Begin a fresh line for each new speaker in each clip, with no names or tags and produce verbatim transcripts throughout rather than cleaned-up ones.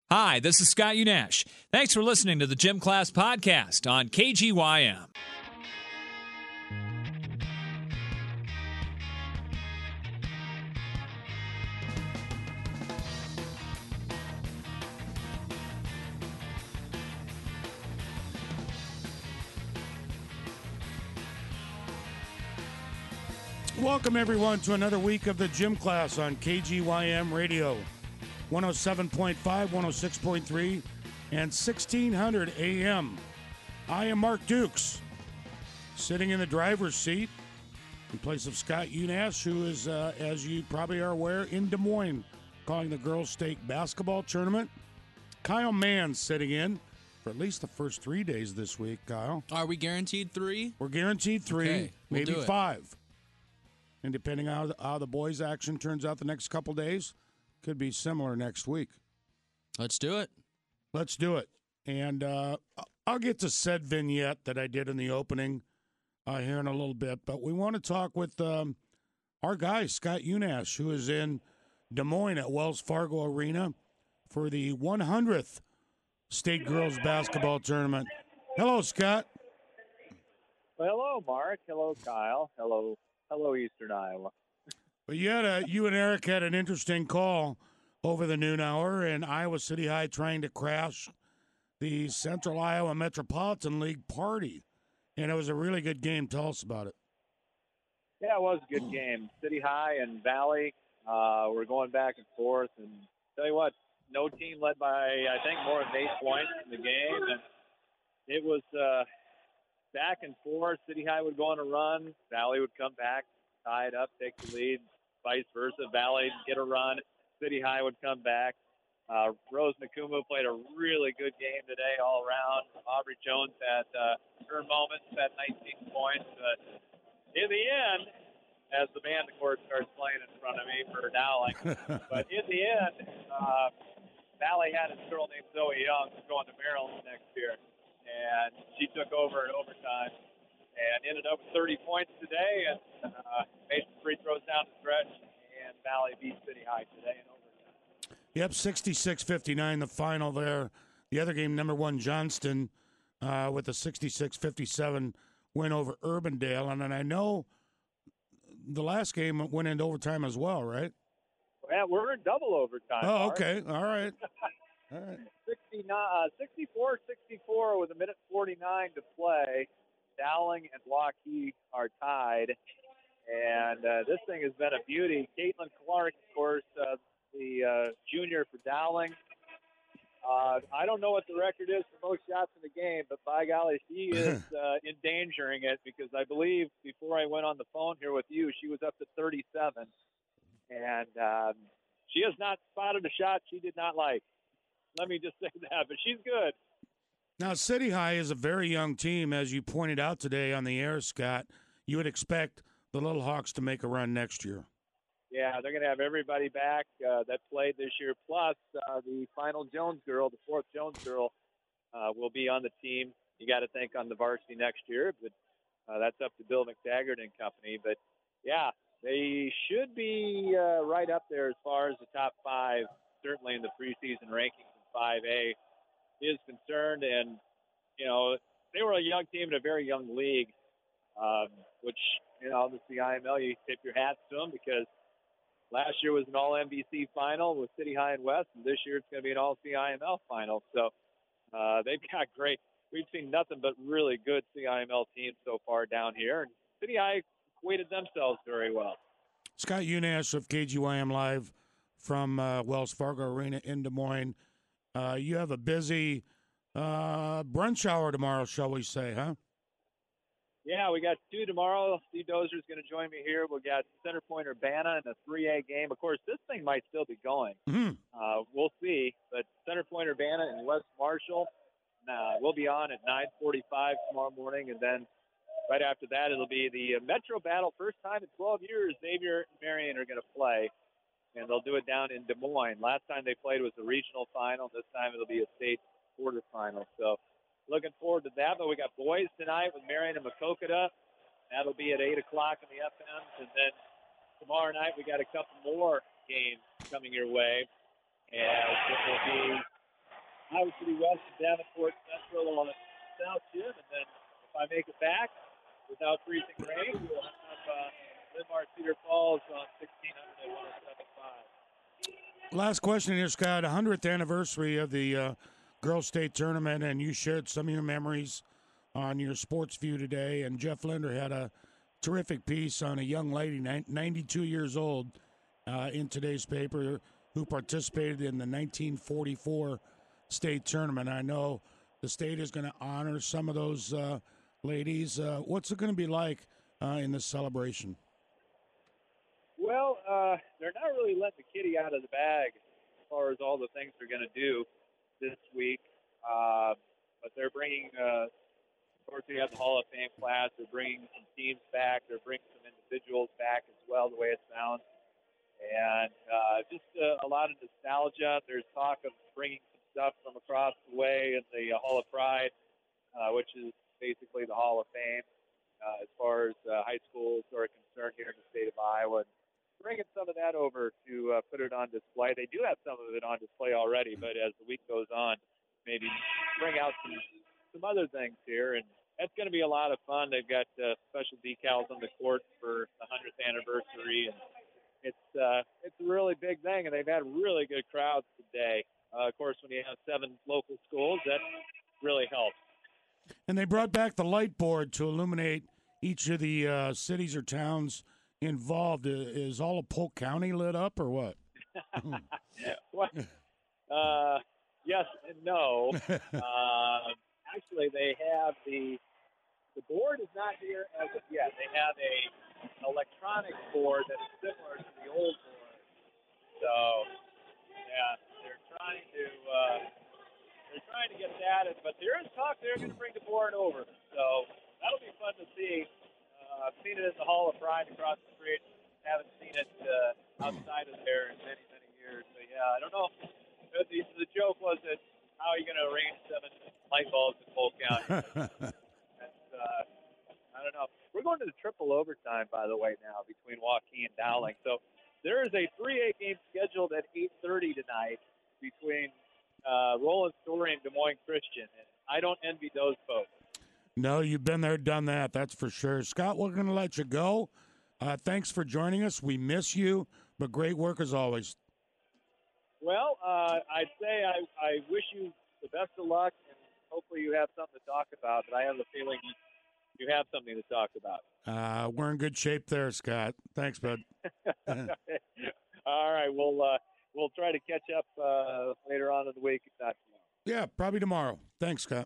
Hi, this is Scott Unash. Thanks for listening to the Gym Class Podcast on K G Y M.
Welcome, everyone, to another week of the Gym Class on K G Y M Radio. one oh seven point five, one oh six point three, and sixteen hundred A M. I am Mark Dukes, sitting in the driver's seat in place of Scott Unash, who is, uh, as you probably are aware, in Des Moines, calling the girls' state basketball tournament. Kyle Mann sitting in for at least the first three days this week, Kyle.
Are we guaranteed three?
We're guaranteed three,
Okay, we'll
maybe
do it.
five. And depending on how the, how the boys' action turns out the next couple days, could be similar next week.
Let's do it.
Let's do it. And uh, I'll get to said vignette that I did in the opening uh, here in a little bit. But we want to talk with um, our guy, Scott Unash, who is in Des Moines at Wells Fargo Arena for the one hundredth State Girls Basketball Tournament. Hello, Scott.
Well, hello, Mark. Hello, Kyle. Hello, hello, Eastern Iowa.
Well, you, had a, you and Eric had an interesting call over the noon hour, and Iowa City High trying to crash the Central Iowa Metropolitan League party. And it was a really good game. Tell us about it.
Yeah, it was a good game. City High and Valley uh, were going back and forth. And tell you what, no team led by, I think, more than eight points in the game. And it was uh, back and forth. City High would go on a run. Valley would come back, tie it up, take the lead. Vice versa. Valley get a run. City High would come back. Uh, Rose Nakumu played a really good game today all around. Aubrey Jones had uh, her moments, had nineteen points. But in the end, as the band, of course, starts playing in front of me for Dowling, but in the end, uh, Valley had a girl named Zoe Young who's going to Maryland next year, and she took over in overtime and ended up with thirty points today, and uh, made some free throws down the stretch, and Valley beat City High today in overtime.
Yep, sixty-six fifty-nine, the final there. The other game, number one, Johnston, uh, with a sixty-six fifty-seven win over Urbandale. And then I know the last game went into overtime as well, right?
Yeah, we're in double overtime.
Oh,
Mark.
okay. All right. All right.
sixty-nine, uh, sixty-four sixty-four with a minute forty-nine to play. Dowling and Waukee are tied, and uh, this thing has been a beauty. Caitlin Clark, of course, uh, the uh, junior for Dowling. Uh, I don't know what the record is for most shots in the game, but by golly, she is uh, endangering it because I believe before I went on the phone here with you, she was up to thirty-seven, and um, she has not spotted a shot she did not like. Let me just say that, but she's good.
Now, City High is a very young team, as you pointed out today on the air, Scott. You would expect the Little Hawks to make a run next year.
Yeah, they're going to have everybody back uh, that played this year, plus uh, the final Jones girl, the fourth Jones girl, uh, will be on the team. You got to think on the varsity next year, but uh, that's up to Bill McTaggart and company. But, yeah, they should be uh, right up there as far as the top five, certainly in the preseason rankings in five A. is concerned, and you know they were a young team in a very young league, um, which you know this is the I M L. You tip your hats to them because last year was an All N B C final with City High and West, and this year it's going to be an All C I M L final. So uh, they've got great. We've seen nothing but really good C I M L teams so far down here, and City High weighted themselves very well.
Scott Unash of K G Y M Live from uh, Wells Fargo Arena in Des Moines. Uh, you have a busy uh, brunch hour tomorrow, shall we say, huh?
Yeah, we got two tomorrow. Steve Dozer's going to join me here. We've got Center Point Urbana in a three A game. Of course, this thing might still be going.
Mm-hmm.
Uh, we'll see. But Center Point Urbana and West Marshall, uh, we'll be on at nine forty-five tomorrow morning. And then right after that, it'll be the Metro Battle. First time in twelve years, Xavier and Marion are going to play. And they'll do it down in Des Moines. Last time they played was the regional final. This time it'll be a state quarterfinal. So looking forward to that. But we got boys tonight with Marion and Maquoketa. That'll be at eight o'clock in the F Ms. And then tomorrow night we got a couple more games coming your way. And it will be Iowa City West, Davenport Central on the South Gym, and then if I make it back without freezing rain, we'll have uh, Linmar Cedar Falls on sixteen hundred and one oh seven point five.
Last question here, Scott. one hundredth anniversary of the uh, Girls State Tournament, and you shared some of your memories on your Sports View today. And Jeff Linder had a terrific piece on a young lady, ninety-two years old, uh, in today's paper, who participated in the nineteen forty-four state tournament. I know the state is going to honor some of those uh, ladies. Uh, what's it going to be like uh, in this celebration?
Well, uh, they're not really letting the kitty out of the bag as far as all the things they're going to do this week. Uh, but they're bringing, uh, of course, we have the Hall of Fame class. They're bringing some teams back. They're bringing some individuals back as well, the way it sounds. And uh, just uh, a lot of nostalgia. There's talk of bringing some stuff from across the way in the uh, Hall of Pride, uh, which is basically the Hall of Fame uh, as far as uh, high schools are concerned here in the state of Iowa. Bringing some of that over to uh, put it on display. They do have some of it on display already, but as the week goes on, maybe bring out some, some other things here. And that's going to be a lot of fun. They've got uh, special decals on the court for the one hundredth anniversary, and it's uh, it's a really big thing, and they've had really good crowds today. Uh, of course, when you have seven local schools, that really helps.
And they brought back the light board to illuminate each of the uh, cities or towns involved. Is all of Polk County lit up or what?
Well, uh, yes and no. uh, actually, they have the the board is not here as of yet. They have a electronic board that is similar to the old board. So, yeah, they're trying to uh, they're trying to get that, but there is talk they're going to bring the board over. So that'll be fun to see. Uh, I've seen it in the Hall of Pride across the street. Haven't seen it uh, outside of there in many, many years. But, yeah, I don't know. The, the joke was that how are you going to arrange seven light bulbs in Polk County? That's, uh, I don't know. We're going to the triple overtime, by the way, now between Waukee and Dowling. So there is a three A game scheduled at eight thirty tonight between uh, Roland Story and Des Moines Christian. And I don't envy those folks.
No, you've been there, done that. That's for sure. Scott, we're going to let you go. Uh, thanks for joining us. We miss you, but great work as always.
Well, uh, I'd say I, I wish you the best of luck, and hopefully you have something to talk about, but I have a feeling you have something to talk about.
Uh, we're in good shape there, Scott. Thanks, bud.
All right, we'll, uh, we'll try to catch up uh, later on in the week, if not tomorrow.
Yeah, probably tomorrow. Thanks, Scott.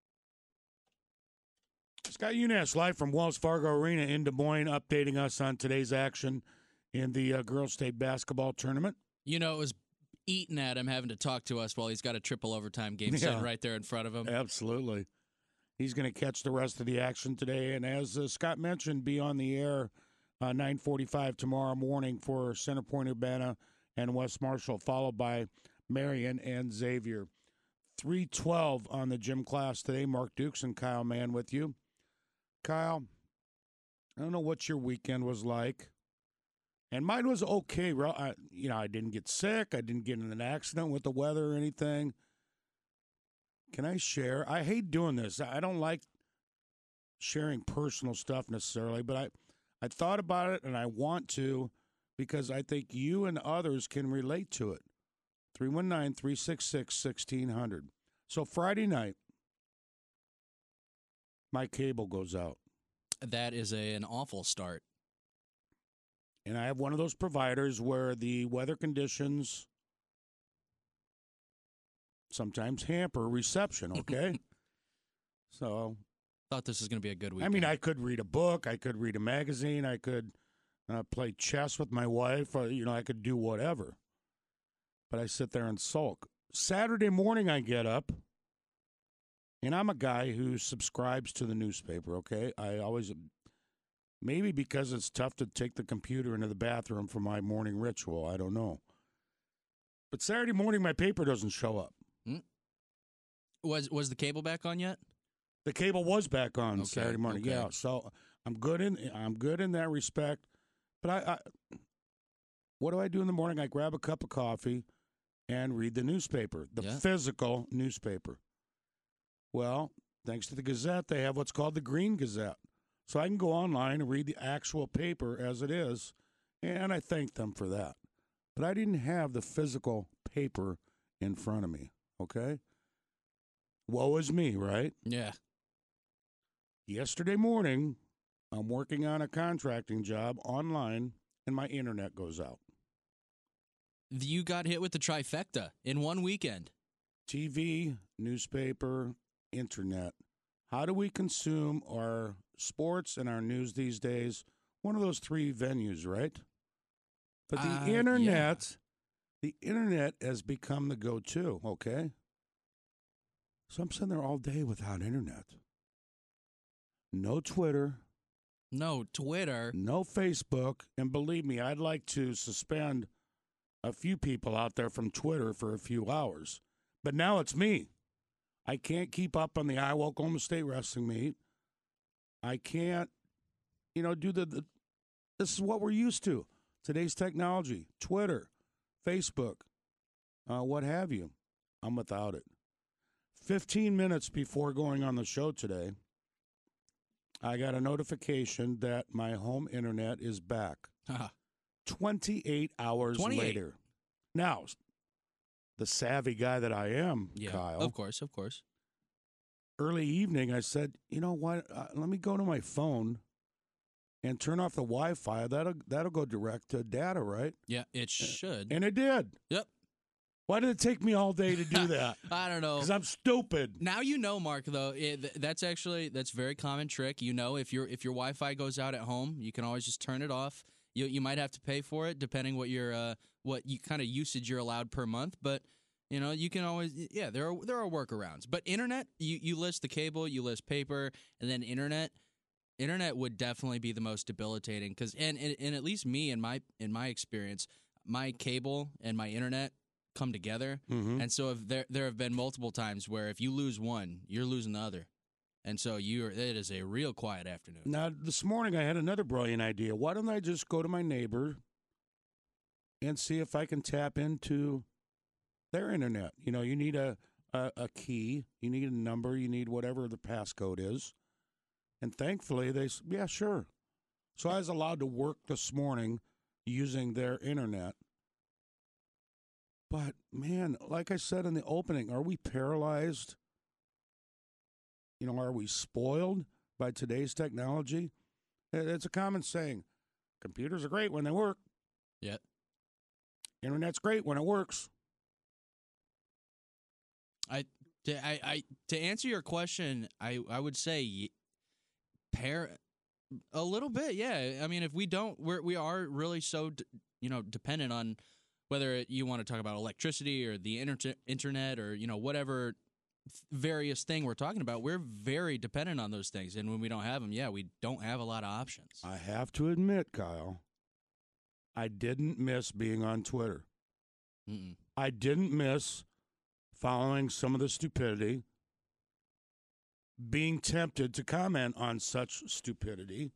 Scott Unash, live from Wells Fargo Arena in Des Moines, updating us on today's action in the uh, Girls State Basketball Tournament.
You know, it was eating at him having to talk to us while he's got a triple overtime game
Yeah.
sitting right there in front of him.
Absolutely. He's going to catch the rest of the action today. And as uh, Scott mentioned, be on the air uh, nine forty-five tomorrow morning for Center Point Urbana and West Marshall, followed by Marion and Xavier. three twelve on the gym class today. Mark Dukes and Kyle Mann with you. Kyle, I don't know what your weekend was like. And mine was okay. I, you know, I didn't get sick. I didn't get in an accident with the weather or anything. Can I share? I hate doing this. I don't like sharing personal stuff necessarily, but I, I thought about it, and I want to because I think you and others can relate to it. three one nine, three six six, one six zero zero. So Friday night, my cable goes out.
That is a, an awful start.
And I have one of those providers where the weather conditions sometimes hamper reception, okay? So.
Thought this was going to be a good weekend.
I mean, I could read a book. I could read a magazine. I could uh, play chess with my wife. Or, you know, I could do whatever. But I sit there and sulk. Saturday morning, I get up. And I'm a guy who subscribes to the newspaper, okay? I always, maybe because it's tough to take the computer into the bathroom for my morning ritual. I don't know. But Saturday morning, my paper doesn't show up.
Hmm. Was was the cable back on yet?
The cable was back on
Okay,
Saturday morning,
okay.
yeah. So I'm good in I'm good in that respect. But I, I, what do I do in the morning? I grab a cup of coffee, and read the newspaper, the
Yeah.
physical newspaper. Well, thanks to the Gazette, they have what's called the Green Gazette. So I can go online and read the actual paper as it is, and I thank them for that. But I didn't have the physical paper in front of me, okay? Woe is me, right?
Yeah.
Yesterday morning, I'm working on a contracting job online, and my internet goes out.
You got hit with the trifecta in one weekend.
T V, newspaper, internet. How do we consume our sports and our news these days? One of those three venues, right? But the
Uh,
internet, the internet has become the go-to, okay? So I'm sitting there all day without internet. No Twitter,
No, Twitter.
no Facebook, and believe me, I'd like to suspend a few people out there from Twitter for a few hours. But now it's me. I can't keep up on the Iowa Oklahoma State wrestling meet. I can't, you know, do the, the this is what we're used to. Today's technology, Twitter, Facebook, uh, what have you. I'm without it. fifteen minutes before going on the show today, I got a notification that my home internet is back. twenty-eight hours
twenty-eight.
later. Now, the savvy guy that I am,
Yeah,
Kyle,
of course, of course.
early evening, I said, you know what? Uh, let me go to my phone and turn off the Wi-Fi. That'll that'll go direct to data, right?
Yeah, it should.
And it did.
Yep.
Why did it take me all day to do that?
I don't know.
Because I'm stupid.
Now you know, Mark. Though it, th- that's actually that's a very common trick. You know, if your if your Wi-Fi goes out at home, you can always just turn it off. You you might have to pay for it depending what your uh, what you kind of usage you're allowed per month, but. You know, you can always, yeah, there are there are workarounds. But internet, you, you list the cable, you list paper, and then internet. Internet would definitely be the most debilitating because, and, and and at least me in my in my experience, my cable and my internet come together,
Mm-hmm.
and so if there there have been multiple times where if you lose one, you're losing the other, and so you're it is a real quiet afternoon.
Now, this morning I had another brilliant idea. Why don't I just go to my neighbor and see if I can tap into their internet? You know, you need a, a, a key, you need a number, you need whatever the passcode is. And thankfully, they s- yeah, sure. So I was allowed to work this morning using their internet. But, man, like I said in the opening, are we paralyzed? You know, are we spoiled by today's technology? It- It's a common saying. Computers are great when they work.
Yeah.
Internet's great when it works.
I, to, I, I, to answer your question, I, I would say y- pair a little bit. Yeah. I mean, if we don't, we're, we are really so, d- you know, dependent on whether you want to talk about electricity or the inter- internet or, you know, whatever th- various thing we're talking about, we're very dependent on those things. And when we don't have them, yeah, we don't have a lot of options.
I have to admit, Kyle, I didn't miss being on Twitter.
Mm-mm.
I didn't miss following some of the stupidity, being tempted to comment on such stupidity.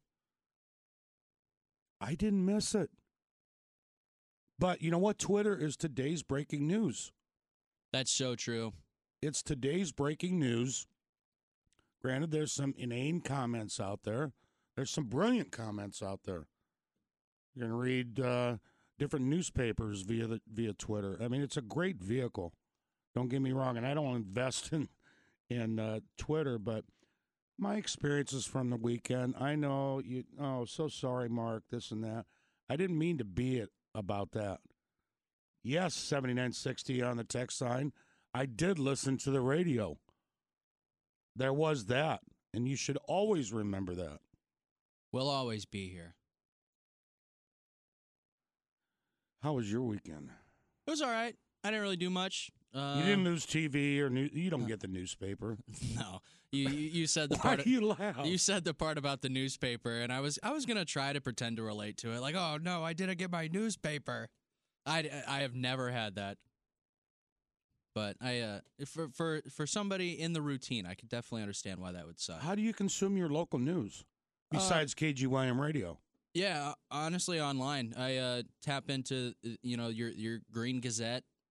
I didn't miss it. But you know what? Twitter is today's breaking news.
That's so true.
It's today's breaking news. Granted, there's some inane comments out there. There's some brilliant comments out there. You can read uh, different newspapers via the, via Twitter. I mean, it's a great vehicle. Don't get me wrong, and I don't invest in in uh, Twitter, but my experiences from the weekend. I know you. Oh, so sorry, Mark. This and that. I didn't mean to be it about that. Yes, seventy-nine sixty on the text sign. I did listen to the radio. There was that, and you should always remember that.
We'll always be here.
How was your weekend?
It was all right. I didn't really do much. Uh,
You didn't lose T V or new, you don't get the newspaper.
No, you you, you said the
Why
part.
do you laugh?
You said the part about the newspaper, and I was I was gonna try to pretend to relate to it, like, oh no, I didn't get my newspaper. I, I have never had that, but I uh for for for somebody in the routine, I could definitely understand why that would suck.
How do you consume your local news besides K G Y M radio?
Yeah, honestly, online, I uh, tap into uh, you know your your Green Gazette.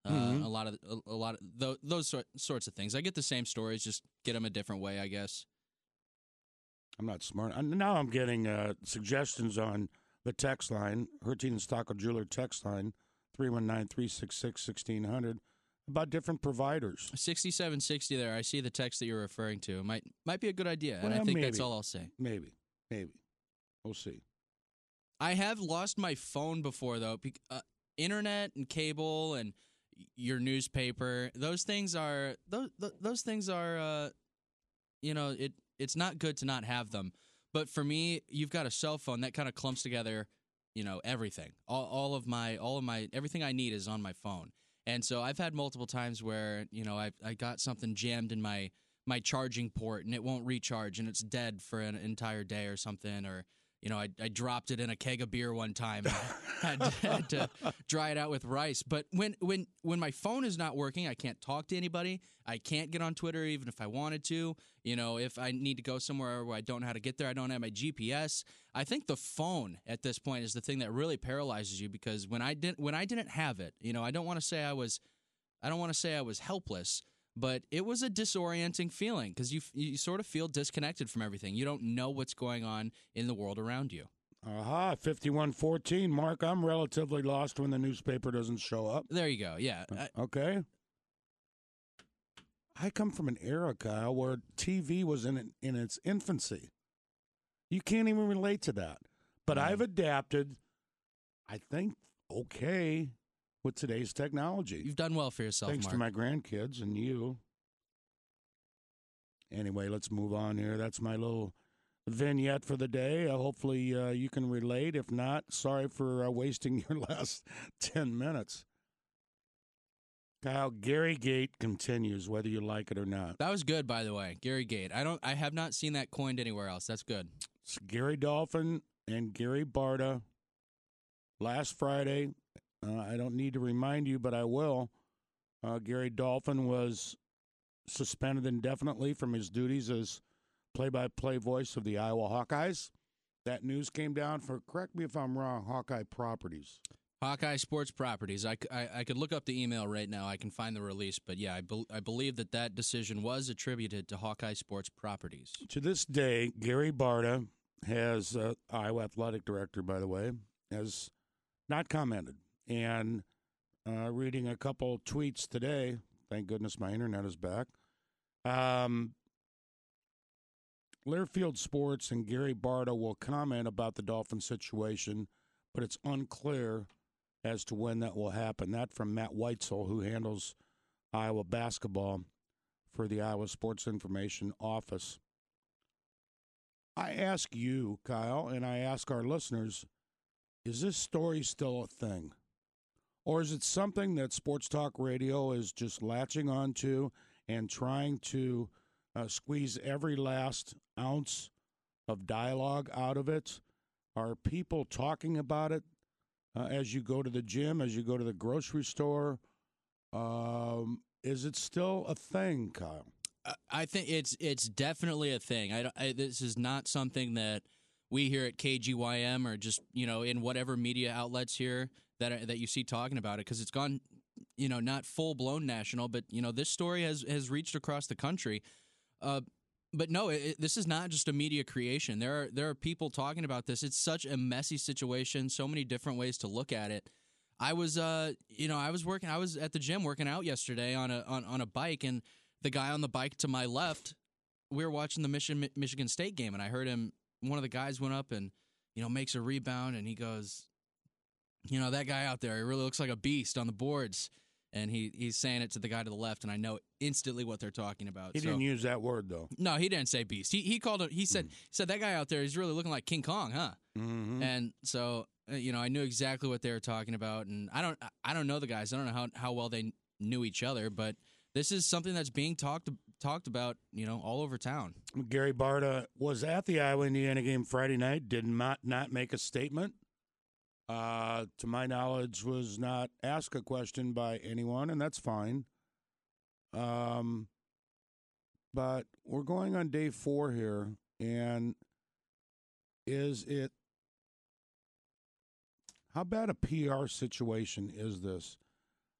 Uh,
Mhm.
A lot of a, a lot of th- those sort, sorts of things. I get the same stories, just get them a different way, I guess.
I'm not smart. And now I'm getting uh, suggestions on the text line, Hertine and Stockel Jeweler text line, three one nine, three six six, one six zero zero, about different providers.
sixty-seven sixty there. I see the text that you're referring to. Might might be a good idea, and I
Well,
think
maybe.
that's all I'll say.
Maybe. Maybe. We'll see.
I have lost my phone before, though. Bec- uh, internet and cable and your newspaper, those things are those those things are uh, you know, it it's not good to not have them. But for me, you've got a cell phone that kind of clumps together, you know, everything. All all of my all of my everything I need is on my phone. And so I've had multiple times where, you know, I I got something jammed in my my charging port and it won't recharge and it's dead for an entire day or something, or you know, I, I dropped it in a keg of beer one time and had, to, had to dry it out with rice. But when, when, when my phone is not working, I can't talk to anybody. I can't get on Twitter even if I wanted to. You know, if I need to go somewhere where I don't know how to get there, I don't have my G P S. I think the phone at this point is the thing that really paralyzes you, because when I didn't when I didn't have it, you know, I don't want to say I was I don't want to say I was helpless, but it was a disorienting feeling because you you sort of feel disconnected from everything. You don't know what's going on in the world around you.
Aha, fifty-one fourteen. Mark, I'm relatively lost when the newspaper doesn't show up.
There you go. Yeah. I,
Okay. I come from an era, Kyle, where T V was in in its infancy. You can't even relate to that. But
No.
I've adapted, I think, okay, with today's technology.
You've done well for yourself,
Thanks
Mark.
to my grandkids and you. Anyway, let's move on here. That's my little vignette for the day. Uh, hopefully uh, you can relate. If not, sorry for uh, wasting your last ten minutes. Kyle, Gary Gate continues, whether you like it or not.
That was good, by the way, Gary Gate. I don't. I have not seen that coined anywhere else. That's good.
It's Gary Dolphin and Gary Barta last Friday. Uh, I don't need to remind you, but I will. Uh, Gary Dolphin was suspended indefinitely from his duties as play-by-play voice of the Iowa Hawkeyes. That news came down for, correct me if I'm wrong, Hawkeye Properties.
Hawkeye Sports Properties. I, I, I could look up the email right now. I can find the release. But yeah, I, be, I believe that that decision was attributed to Hawkeye Sports Properties.
To this day, Gary Barta has, uh, Iowa Athletic Director, by the way, has not commented. And uh, reading a couple tweets today, thank goodness my internet is back, um, Learfield Sports and Gary Barta will comment about the Dolphin situation, but it's unclear as to when that will happen. That from Matt Weitzel, who handles Iowa basketball for the Iowa Sports Information Office. I ask you, Kyle, and I ask our listeners, is this story still a thing? Or is it something that Sports Talk Radio is just latching onto and trying to uh, squeeze every last ounce of dialogue out of it? Are people talking about it uh, as you go to the gym, as you go to the grocery store? Um, is it still a thing, Kyle?
I think it's it's definitely a thing. I, I this is not something that we here at K G Y M or just, you know, in whatever media outlets here that are, that you see talking about it, because it's gone, you know, not full blown national, but you know, this story has has reached across the country. Uh, but no, it, this is not just a media creation. There are there are people talking about this. It's such a messy situation. So many different ways to look at it. I was, uh, you know, I was working. I was at the gym working out yesterday on a on, on a bike, and the guy on the bike to my left, we were watching the Michigan Michigan State game, and I heard him. One of the guys went up and, you know, makes a rebound, and he goes, you know, that guy out there, he really looks like a beast on the boards. And he he's saying it to the guy to the left, and I know instantly what they're talking about.
He
so,
didn't use that word, though.
No, he didn't say beast. He he called it. He said
Mm.
he said that guy out there, he's really looking like King Kong, huh?
Mm-hmm.
And so, uh, you know, I knew exactly what they were talking about, and I don't I don't know the guys. I don't know how how well they knew each other, but this is something that's being talked talked about, you know, all over town.
Gary Barta was at the Iowa-Indiana game Friday night, did not, not make a statement. Uh, to my knowledge, was not asked a question by anyone, and that's fine. Um, but we're going on day four here, and is it, how bad a P R situation is this?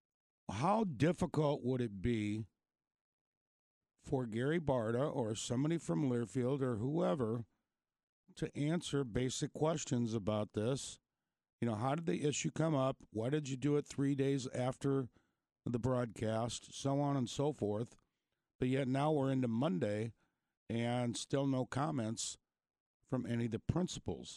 how difficult would it be for Gary Barta or somebody from Learfield or whoever to answer basic questions about this? You know, how did the issue come up? Why did you do it three days after the broadcast? So on and so forth. But yet now we're into Monday and still no comments from any of the principals.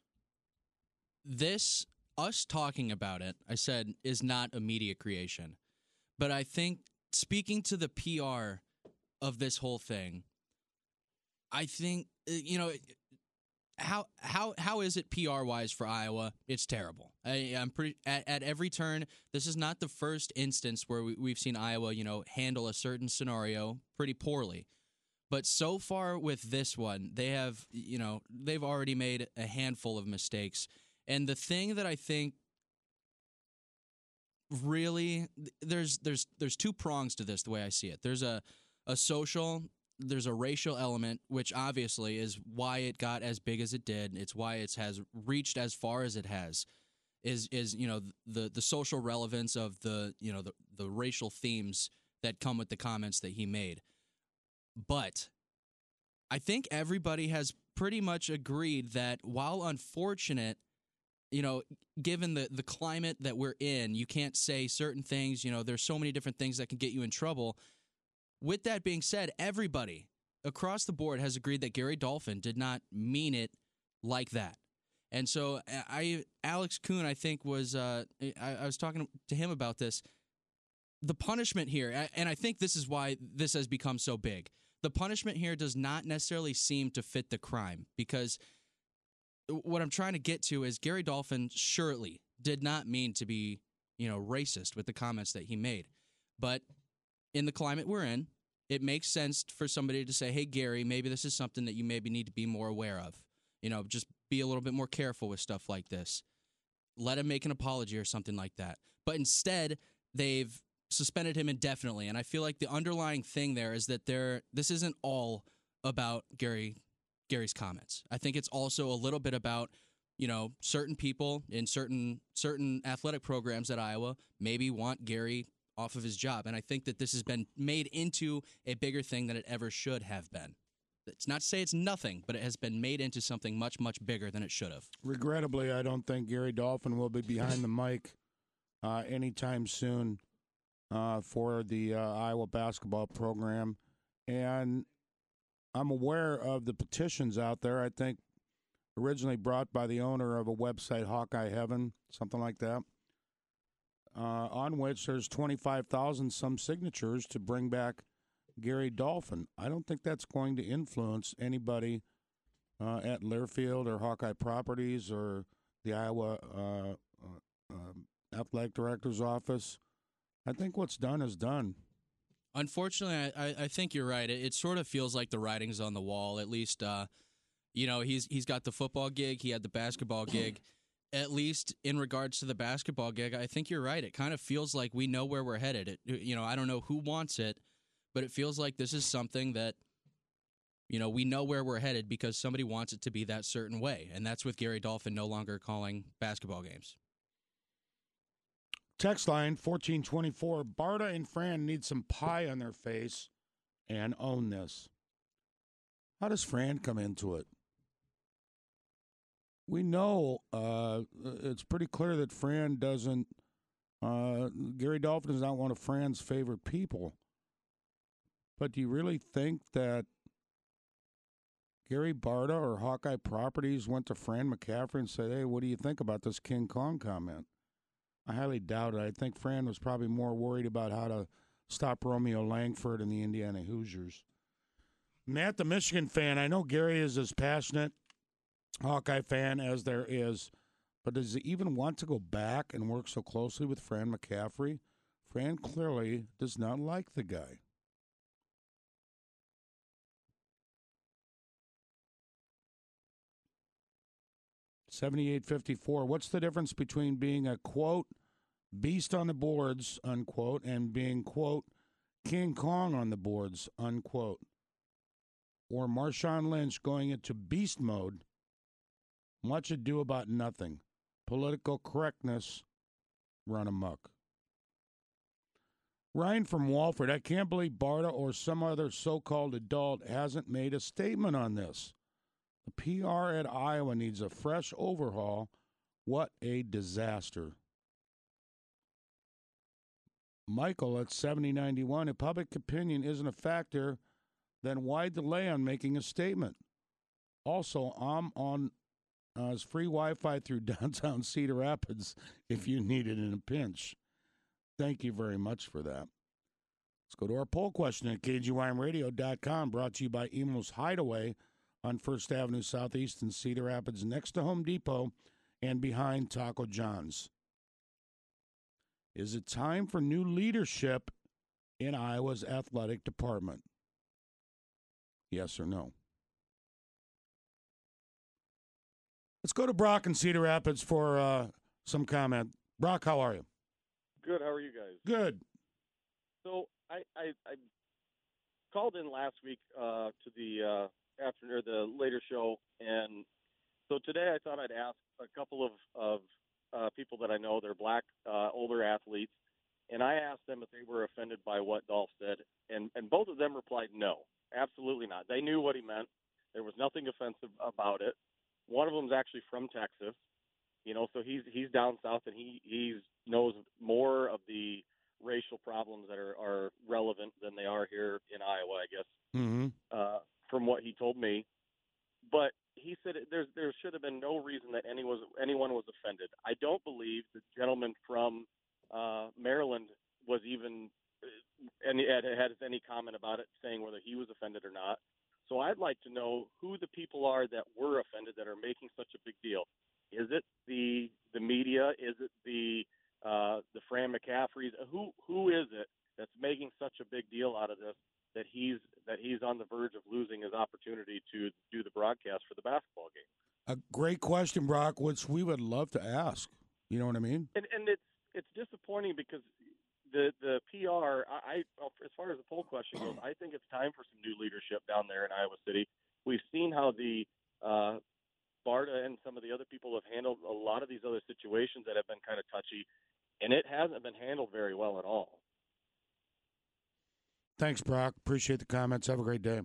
This, us talking about it, I said, is not a media creation. But I think speaking to the P R of this whole thing, I think, you know, how how how is it P R wise for Iowa? It's terrible. I, I'm pretty at, at every turn. This is not the first instance where we, we've seen Iowa, you know, handle a certain scenario pretty poorly. But so far with this one, they have, you know, they've already made a handful of mistakes. And the thing that I think really there's there's there's two prongs to this the way I see it. There's a a social, there's a racial element, which obviously is why it got as big as it did. It's why it has reached as far as it has. Is is you know the the social relevance of the you know the the racial themes that come with the comments that he made. But I think everybody has pretty much agreed that while unfortunate, you know, given the, the climate that we're in, you can't say certain things. You know, there's so many different things that can get you in trouble. With that being said, everybody across the board has agreed that Gary Dolphin did not mean it like that. And so I, Alex Kuhn, I think, was, uh, I, I was talking to him about this. The punishment here, and I think this is why this has become so big, the punishment here does not necessarily seem to fit the crime, because what I'm trying to get to is Gary Dolphin surely did not mean to be, you know, racist with the comments that he made. But in the climate we're in, it makes sense for somebody to say, hey, Gary, maybe this is something that you maybe need to be more aware of. You know, just be a little bit more careful with stuff like this. Let him make an apology or something like that. But instead, they've suspended him indefinitely. And I feel like the underlying thing there is that there this isn't all about Gary Gary's comments. I think it's also a little bit about, you know, certain people in certain certain athletic programs at Iowa maybe want Gary off of his job. And I think that this has been made into a bigger thing than it ever should have been. It's not to say it's nothing, but it has been made into something much, much bigger than it should have.
Regrettably, I don't think Gary Dolphin will be behind the mic uh, anytime soon uh, for the uh, Iowa basketball program. And I'm aware of the petitions out there, I think originally brought by the owner of a website, Hawkeye Heaven, something like that, uh, on which there's twenty-five thousand some signatures to bring back Gary Dolphin. I don't think that's going to influence anybody uh, at Learfield or Hawkeye Properties or the Iowa uh, uh, uh, Athletic Director's Office. I think what's done is done.
Unfortunately, I, I think you're right. It, it sort of feels like the writing's on the wall. At least, uh, you know, he's he's got the football gig. He had the basketball gig. At least in regards to the basketball gig, I think you're right. It kind of feels like we know where we're headed. It, you know, I don't know who wants it, but it feels like this is something that, you know, we know where we're headed because somebody wants it to be that certain way. And that's with Gary Dolphin no longer calling basketball games.
Text line fourteen twenty-four. Barta and Fran need some pie on their face and own this. How does Fran come into it? We know uh, it's pretty clear that Fran doesn't, uh, Gary Dolphin is not one of Fran's favorite people. But do you really think that Gary Barta or Hawkeye Properties went to Fran McCaffery and said, hey, what do you think about this King Kong comment? I highly doubt it. I think Fran was probably more worried about how to stop Romeo Langford and the Indiana Hoosiers. Matt, the Michigan fan, I know Gary is as passionate Hawkeye fan as there is, but does he even want to go back and work so closely with Fran McCaffery? Fran clearly does not like the guy. seventy-eight fifty-four. What's the difference between being a, quote, beast on the boards, unquote, and being, quote, King Kong on the boards, unquote? Or Marshawn Lynch going into beast mode, much ado about nothing. Political correctness run amok. Ryan from Walford, I can't believe Barta or some other so-called adult hasn't made a statement on this. The P R at Iowa needs a fresh overhaul. What a disaster. Michael at seventy ninety-one, if public opinion isn't a factor, then why delay on making a statement? Also, I'm on uh, free Wi-Fi through downtown Cedar Rapids if you need it in a pinch. Thank you very much for that. Let's go to our poll question at K G Y M radio dot com, brought to you by Emo's Hideaway on First Avenue Southeast in Cedar Rapids, next to Home Depot and behind Taco John's. Is it time for new leadership in Iowa's athletic department? Yes or no? Let's go to Brock in Cedar Rapids for uh, some comment. Brock, how are you?
Good. How are you guys?
Good.
So I, I, I called in last week uh, to the uh, afternoon or the later show, and so today I thought I'd ask a couple of, of uh, people that I know. They're black, uh, older athletes, and I asked them if they were offended by what Dolph said, and, and both of them replied no, absolutely not. They knew what he meant. There was nothing offensive about it. One of them is actually from Texas, you know, so he's he's down south, and he he's knows more of the racial problems that are, are relevant than they are here in Iowa, I guess,
Mm-hmm.
uh, from what he told me. But he said there's, there should have been no reason that any was, anyone was offended. I don't believe the gentleman from uh, Maryland was even any had, had any comment about it, saying whether he was offended or not. So I'd like to know who the people are that were offended that are making such a big deal. Is it the the media? Is it the uh, the Fran McCaffreys? Who who is it that's making such a big deal out of this that he's that he's on the verge of losing his opportunity to do the broadcast for the basketball game?
A great question, Brock, which we would love to ask. You know what I mean?
And and it's it's disappointing because the the P R. I, I as far as the poll question goes, I think it's time for some new leadership down there in Iowa City. We've seen how the uh, Barta and some of the other people have handled a lot of these other situations that have been kind of touchy, and it hasn't been handled very well at all.
Thanks, Brock. Appreciate the comments. Have a great day.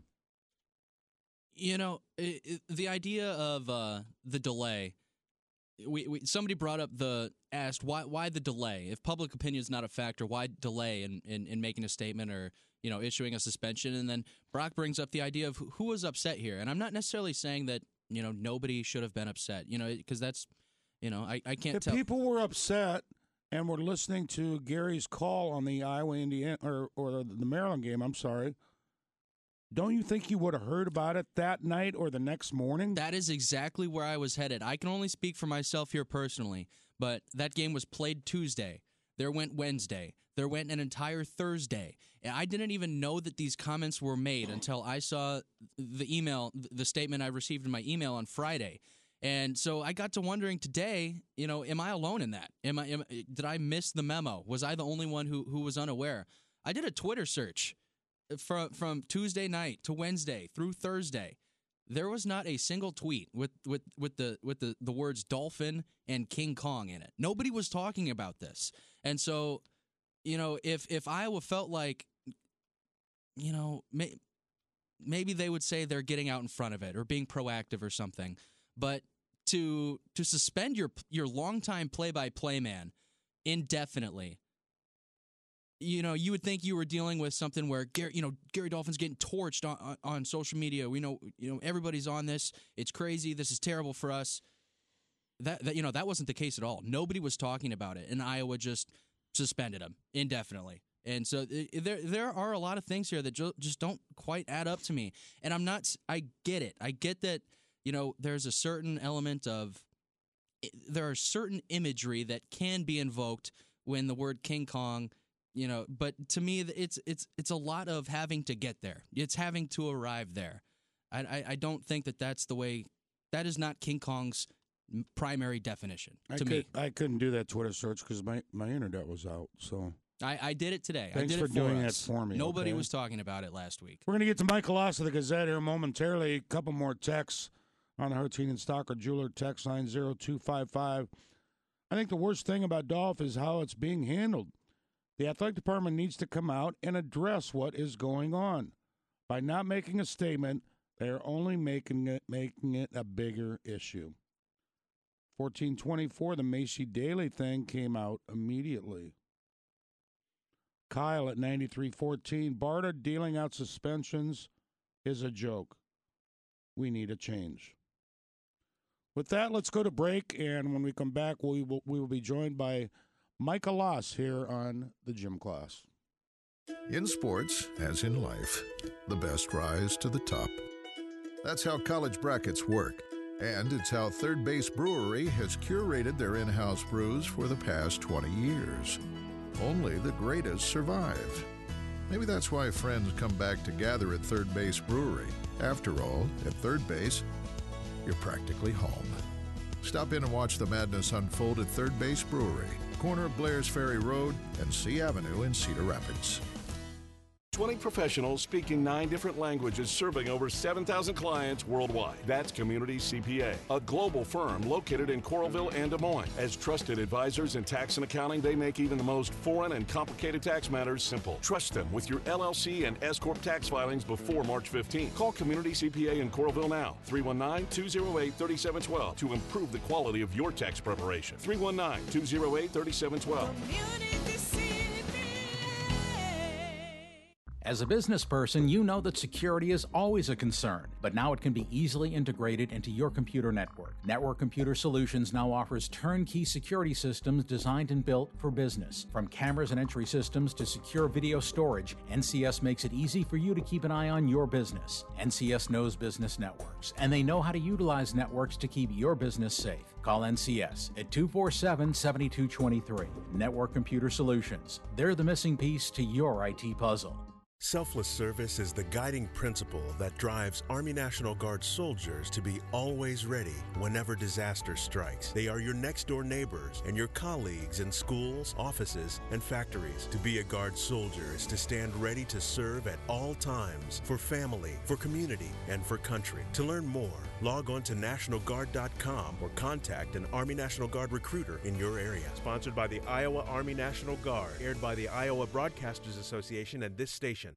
You know, it, it, the idea of uh, the delay. We, we somebody brought up the asked why why the delay? If public opinion is not a factor, why delay in, in, in making a statement or you know issuing a suspension? And then Brock brings up the idea of who, who was upset here. And I'm not necessarily saying that you know nobody should have been upset. You know, because that's you know I, I can't
If
tell.
people were upset and were listening to Gary's call on the Iowa Indiana or or the Maryland game, I'm sorry. Don't you think you would have heard about it that night or the next morning?
That is exactly where I was headed. I can only speak for myself here personally, but that game was played Tuesday. There went Wednesday. There went an entire Thursday. And I didn't even know that these comments were made until I saw the email, the statement I received in my email on Friday. And so I got to wondering today, you know, am I alone in that? Am I? Am, did I miss the memo? Was I the only one who, who was unaware? I did a Twitter search. From from Tuesday night to Wednesday through Thursday, there was not a single tweet with, with, with the with the, the words dolphin and King Kong in it. Nobody was talking about this. And so, you know, if if Iowa felt like, you know, may, maybe they would say they're getting out in front of it or being proactive or something. But to to suspend your your longtime play-by-play man indefinitely. You know, you would think you were dealing with something where Gary, you know, Gary Dolphin's getting torched on, on, on social media. We know, you know, everybody's on this. It's crazy. This is terrible for us. That, that you know, that wasn't the case at all. Nobody was talking about it, and Iowa just suspended him indefinitely. And so it, there, there are a lot of things here that jo- just don't quite add up to me. And I'm not. I get it. I get that. You know, there's a certain element of. There are certain imagery that can be invoked when the word King Kong. You know, but to me, it's it's it's a lot of having to get there. It's having to arrive there. I, I, I don't think that that's the way. That is not King Kong's primary definition to
I could,
me.
I couldn't do that Twitter search because my, my internet was out. So
I, I did it today.
Thanks
I did
for
it for
doing
us.
that for me.
Nobody
okay?
was talking about it last week.
We're going to get to Michael Loss of the Gazette here momentarily. A couple more texts on the Hertine and Stocker Jeweler text line zero two five five. I think the worst thing about Dolph is how it's being handled. The athletic department needs to come out and address what is going on. By not making a statement, they are only making it making it a bigger issue. fourteen twenty-four, the Macy Daily thing came out immediately. Kyle at ninety-three fourteen, Barta dealing out suspensions is a joke. We need a change. With that, let's go to break, and when we come back, we will, we will be joined by Micah Loss here on the Gym Class.
In sports, as in life, the best rise to the top. That's how college brackets work, and it's how Third Base Brewery has curated their in-house brews for the past twenty years. Only the greatest survive. Maybe that's why friends come back to gather at Third Base Brewery. After all, at Third Base, you're practically home. Stop in and watch the madness unfold at Third Base Brewery, corner of Blair's Ferry Road and C Avenue in Cedar Rapids.
twenty professionals speaking nine different languages, serving over seven thousand clients worldwide. That's Community C P A, a global firm located in Coralville and Des Moines. As trusted advisors in tax and accounting, they make even the most foreign and complicated tax matters simple. Trust them with your L L C and S-Corp tax filings before March fifteenth. Call Community C P A in Coralville now, three one nine, two oh eight, three seven one two, to improve the quality of your tax preparation. three one nine, two oh eight, three seven one two.
As a business person, you know that security is always a concern, but now it can be easily integrated into your computer network. Network Computer Solutions now offers turnkey security systems designed and built for business. From cameras and entry systems to secure video storage, N C S makes it easy for you to keep an eye on your business. N C S knows business networks, and they know how to utilize networks to keep your business safe. Call N C S at two four seven, seven two two three. Network Computer Solutions. They're the missing piece to your I T puzzle.
Selfless service is the guiding principle that drives Army National Guard soldiers to be always ready whenever disaster strikes. They are your next-door neighbors and your colleagues in schools, offices, and factories. To be a Guard soldier is to stand ready to serve at all times for family, for community, and for country. To learn more, log on to National Guard dot com or contact an Army National Guard recruiter in your area.
Sponsored by the Iowa Army National Guard, aired by the Iowa Broadcasters Association and this station.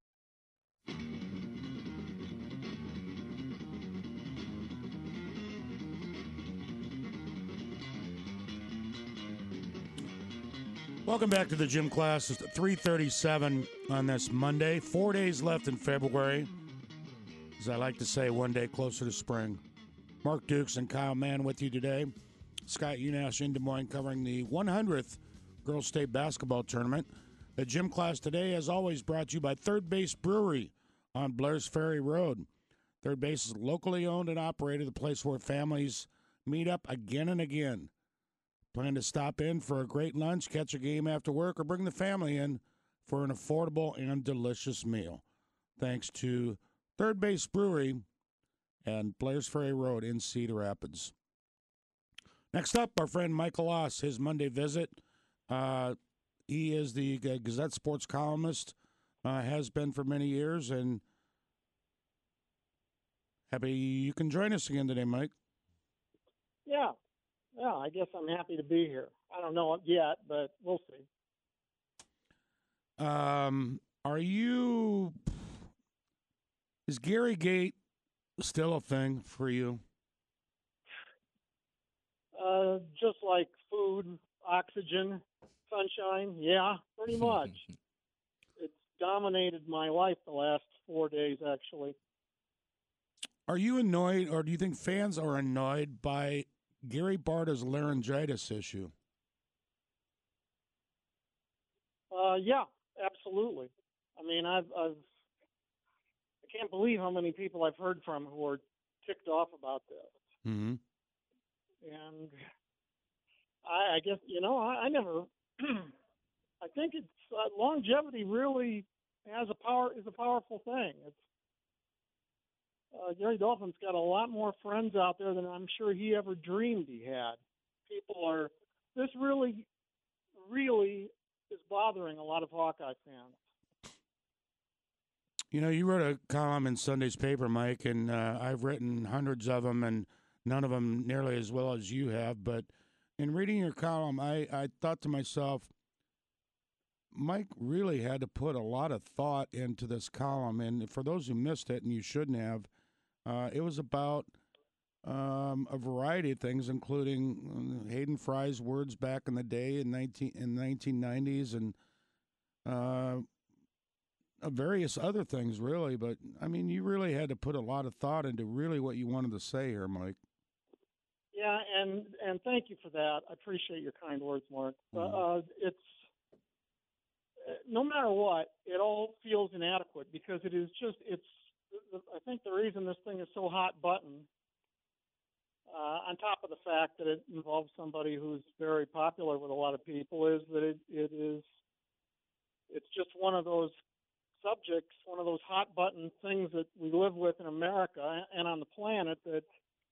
Welcome back to the Gym Class. It's three thirty-seven on this Monday. Four days left in February. As I like to say, one day closer to spring. Mark Dukes and Kyle Mann with you today. Scott Unash in Des Moines covering the one hundredth Girls State Basketball Tournament. The Gym Class today, as always, brought to you by Third Base Brewery on Blair's Ferry Road. Third Base is locally owned and operated, the place where families meet up again and again. Plan to stop in for a great lunch, catch a game after work, or bring the family in for an affordable and delicious meal. Thanks to Third Base Brewery and Blair's Ferry Road in Cedar Rapids. Next up, our friend Michael Loss, his Monday visit. Uh, he is the Gazette sports columnist, uh, has been for many years, and happy you can join us again today, Mike.
Yeah, yeah, I guess I'm happy to be here. I don't know it yet, but we'll see.
Um, are you, is Gary Gate still a thing for you?
Uh, just like food, oxygen, sunshine, yeah, pretty much. It's dominated my life the last four days, actually.
Are you annoyed, or do you think fans are annoyed by Gary Barta's laryngitis issue?
Uh, yeah, absolutely. I mean, I've, I've, I can't believe how many people I've heard from who are ticked off about this.
Mm-hmm.
And I, I guess, you know, I, I never, I think it's, uh, longevity really has a power, is a powerful thing. It's, uh, Gary Dolphin's got a lot more friends out there than I'm sure he ever dreamed he had. People are, this really, really is bothering a lot of Hawkeye fans.
You know, you wrote a column in Sunday's paper, Mike, and uh, I've written hundreds of them, and none of them nearly as well as you have. But in reading your column, I, I thought to myself, Mike really had to put a lot of thought into this column, and for those who missed it, and you shouldn't have, uh, it was about um, a variety of things, including Hayden Fry's words back in the day in nineteen in nineteen nineties, and uh, various other things, really. But I mean, you really had to put a lot of thought into really what you wanted to say here, Mike.
Yeah, and and thank you for that. I appreciate your kind words, Mark.
Mm-hmm.
Uh, it's no matter what, it all feels inadequate because it is just it's. I think the reason this thing is so hot button, uh, on top of the fact that it involves somebody who's very popular with a lot of people, is that it, it is. It's just one of those subjects, one of those hot button things that we live with in America and on the planet that.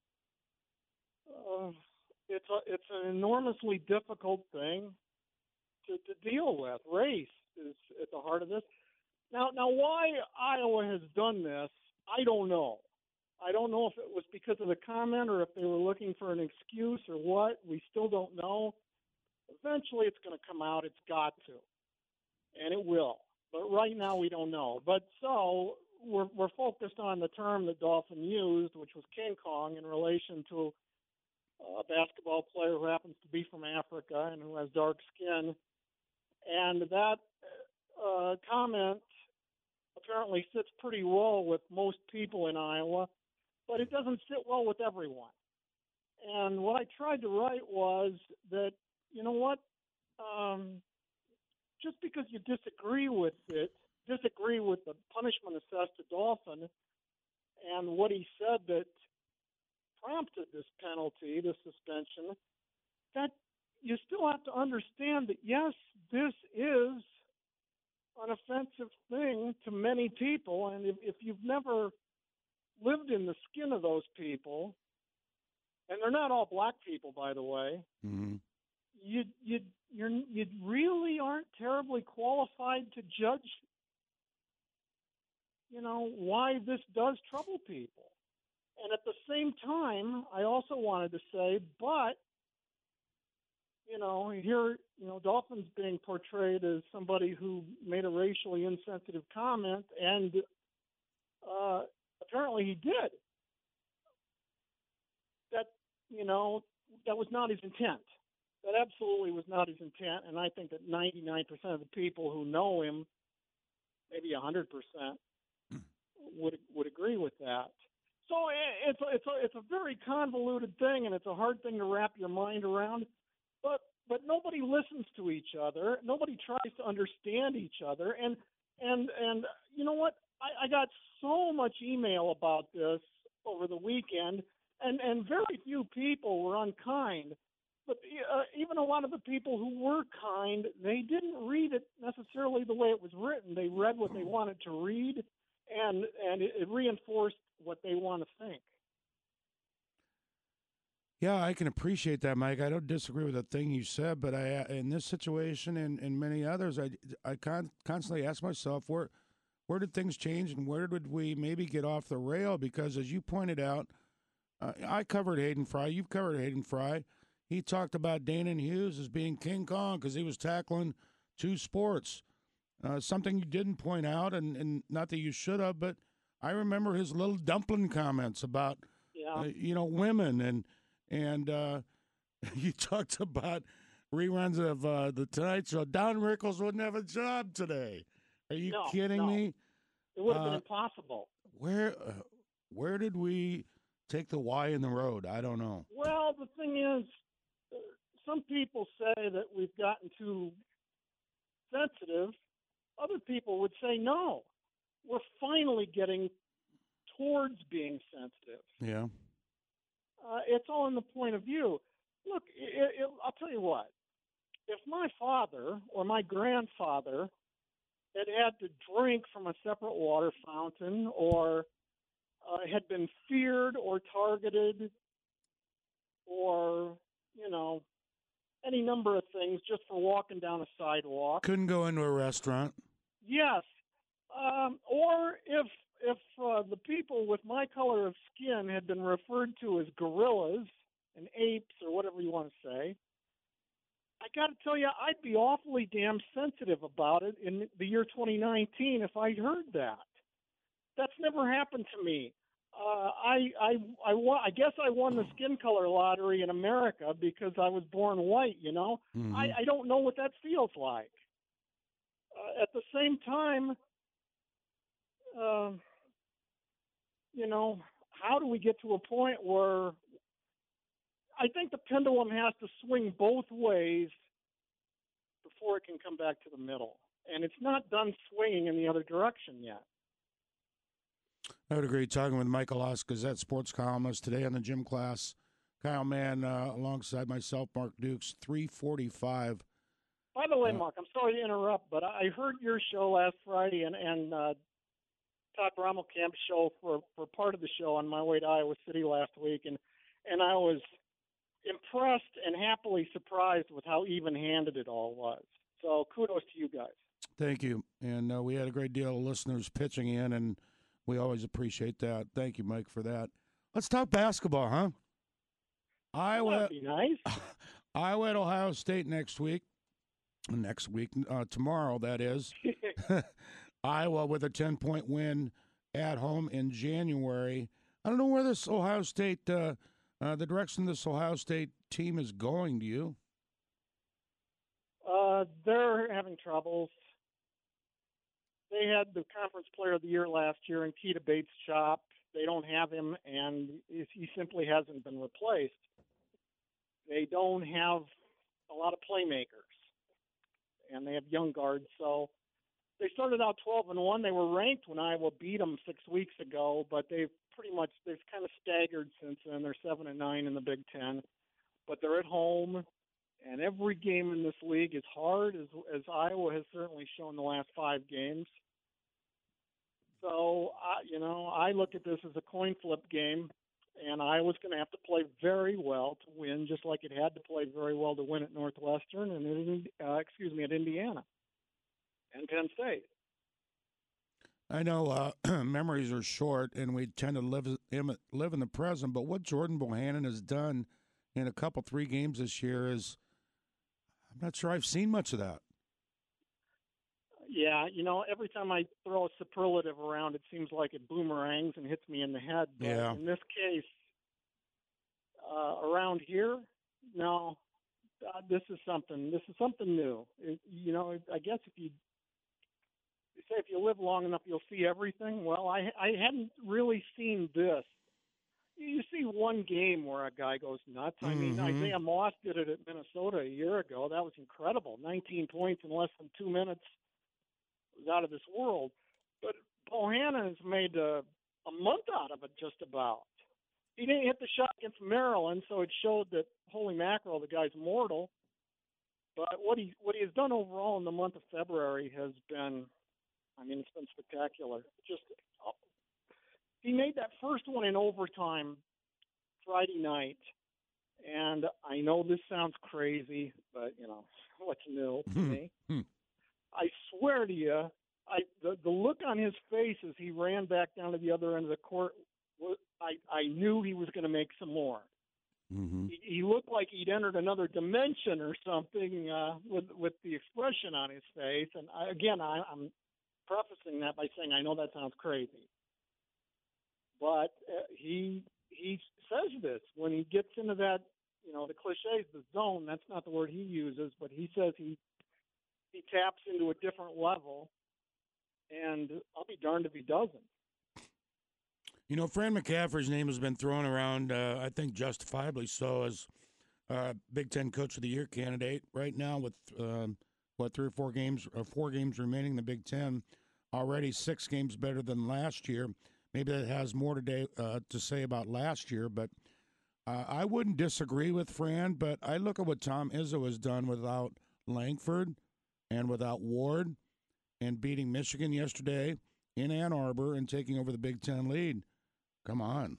Uh, it's a, it's an enormously difficult thing to, to deal with. Race is at the heart of this. Now, now, why Iowa has done this, I don't know. I don't know if it was because of the comment or if they were looking for an excuse or what. We still don't know. Eventually, it's going to come out. It's got to, and it will. But right now, we don't know. But so we're we're focused on the term that Dolphin used, which was King Kong, in relation to a basketball player who happens to be from Africa and who has dark skin. And that uh, comment apparently sits pretty well with most people in Iowa, but it doesn't sit well with everyone. And what I tried to write was that, you know what, um, just because you disagree with it, disagree with the punishment assessed to Dolphin and what he said that prompted this penalty, this suspension, that you still have to understand that, yes, this is an offensive thing to many people. And if, if you've never lived in the skin of those people, and they're not all black people, by the way,
mm-hmm.
you you you're you really aren't terribly qualified to judge, you know, why this does trouble people. And at the same time, I also wanted to say, but, you know, here, you know, Dolphin's being portrayed as somebody who made a racially insensitive comment, and uh, apparently he did. That, you know, that was not his intent. That absolutely was not his intent, and I think that ninety-nine percent of the people who know him, maybe one hundred percent, would would agree with that. So it's a, it's a, it's a very convoluted thing, and it's a hard thing to wrap your mind around. But but nobody listens to each other. Nobody tries to understand each other. And and and you know what? I, I got so much email about this over the weekend, and, and very few people were unkind. But uh, even a lot of the people who were kind, they didn't read it necessarily the way it was written. They read what they wanted to read, and and it, it reinforced what they want to think.
Yeah, I can appreciate that, Mike. I don't disagree with a thing you said, but I, in this situation and, and many others, I, I con- constantly ask myself, where where did things change and where did we maybe get off the rail? Because as you pointed out, uh, I covered Hayden Fry. You've covered Hayden Fry. He talked about Danon Hughes as being King Kong because he was tackling two sports. Uh, something you didn't point out, and, and not that you should have, but I remember his little dumpling comments about,
yeah.
uh, you know, women. And and uh, you talked about reruns of uh, The Tonight Show. Don Rickles wouldn't have a job today. Are you
no,
kidding
no.
me?
It would have
uh,
been impossible.
Where, uh, where did we take the Y in the road? I don't know.
Well, the thing is, uh, some people say that we've gotten too sensitive. Other people would say, no, we're finally getting towards being sensitive.
Yeah.
Uh, it's all in the point of view. Look, it, it, I'll tell you what. If my father or my grandfather had had to drink from a separate water fountain or uh, had been feared or targeted or, you know, any number of things just for walking down a sidewalk.
Couldn't go into a restaurant.
Yes. Um, or if if uh, the people with my color of skin had been referred to as gorillas and apes or whatever you want to say, I I got to tell you, I'd be awfully damn sensitive about it in the year twenty nineteen if I'd heard that. That's never happened to me. Uh, I, I, I, won, I guess I won the skin color lottery in America because I was born white, you know?
Mm-hmm.
I, I don't know what that feels like. Uh, at the same time, uh, you know, how do we get to a point where I think the pendulum has to swing both ways before it can come back to the middle? And it's not done swinging in the other direction yet.
I would agree. Talking with Michael Oss, Gazette sports columnist, today on the Gym Class. Kyle Mann, uh, alongside myself, Mark Dukes, three forty-five.
By the way,
uh,
Mark, I'm sorry to interrupt, but I heard your show last Friday and, and uh, Todd Brommelkamp's show for, for part of the show on my way to Iowa City last week, and, and I was impressed and happily surprised with how even-handed it all was. So kudos to you guys.
Thank you. And uh, we had a great deal of listeners pitching in, and we always appreciate that. Thank you, Mike, for that. Let's talk basketball, huh? Iowa,
That'd be nice.
Iowa at Ohio State next week. Next week, uh, tomorrow, that is. Iowa with a ten-point win at home in January. I don't know where this Ohio State, uh, uh, the direction this Ohio State team is going. Do you?
Uh, they're having troubles. They had the Conference Player of the Year last year in Keita Bates-Chop. They don't have him, and he simply hasn't been replaced. They don't have a lot of playmakers, and they have young guards. So they started out twelve and one. They were ranked when Iowa beat them six weeks ago, but they've pretty much they've kind of staggered since then. They're seven and nine in the Big Ten, but they're at home. And every game in this league is hard, as, as Iowa has certainly shown the last five games. So, I, you know, I look at this as a coin flip game, and Iowa's going to have to play very well to win, just like it had to play very well to win at Northwestern and, in, uh, excuse me, at Indiana and Penn State.
I know uh, memories are short, and we tend to live in, live in the present, but what Jordan Bohannon has done in a couple, three games this year is – I'm not sure I've seen much of that.
Yeah, you know, every time I throw a superlative around, it seems like it boomerangs and hits me in the head. But
yeah.
in this case, uh, around here, no, uh, this is something. This is something new. It, you know, I guess if you say if you live long enough, you'll see everything. Well, I I hadn't really seen this. You see one game where a guy goes nuts. I mean,
mm-hmm.
Isaiah Moss did it at Minnesota a year ago. That was incredible. nineteen points in less than two minutes. It was out of this world. But Bohannon has made a, a month out of it just about. He didn't hit the shot against Maryland, so it showed that, holy mackerel, the guy's mortal. But what he what he has done overall in the month of February has been, I mean, it's been spectacular. Just He made that first one in overtime Friday night, and I know this sounds crazy, but, you know, what's new to me? I swear to you, I the, the look on his face as he ran back down to the other end of the court, I, I knew he was going to make some more.
Mm-hmm.
He, he looked like he'd entered another dimension or something uh, with, with the expression on his face. And, I, again, I, I'm prefacing that by saying I know that sounds crazy. But uh, he he says this when he gets into that, you know, the cliches, the zone. That's not the word he uses, but he says he he taps into a different level, and I'll be darned if he doesn't.
You know, Fran McCaffery's name has been thrown around, uh, I think justifiably so, as uh, Big Ten Coach of the Year candidate right now with, um, what, three or four games, or four games remaining in the Big Ten, already six games better than last year. Maybe that has more today uh, to say about last year, but uh, I wouldn't disagree with Fran, but I look at what Tom Izzo has done without Langford and without Ward and beating Michigan yesterday in Ann Arbor and taking over the Big Ten lead. Come on.